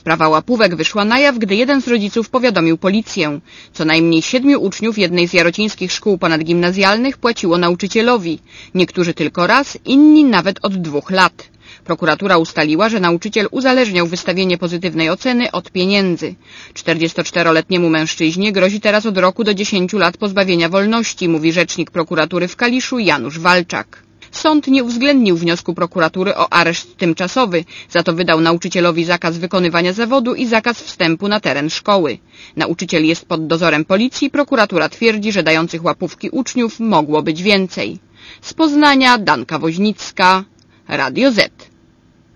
Sprawa łapówek wyszła na jaw, gdy jeden z rodziców powiadomił policję. Co najmniej 7 uczniów jednej z jarocińskich szkół ponadgimnazjalnych płaciło nauczycielowi. Niektórzy tylko raz, inni nawet od 2 lat. Prokuratura ustaliła, że nauczyciel uzależniał wystawienie pozytywnej oceny od pieniędzy. 44-letniemu mężczyźnie grozi teraz od roku do 10 lat pozbawienia wolności, mówi rzecznik prokuratury w Kaliszu Janusz Walczak. Sąd nie uwzględnił wniosku prokuratury o areszt tymczasowy, za to wydał nauczycielowi zakaz wykonywania zawodu i zakaz wstępu na teren szkoły. Nauczyciel jest pod dozorem policji, prokuratura twierdzi, że dających łapówki uczniów mogło być więcej. Z Poznania Danka Woźnicka, Radio Z.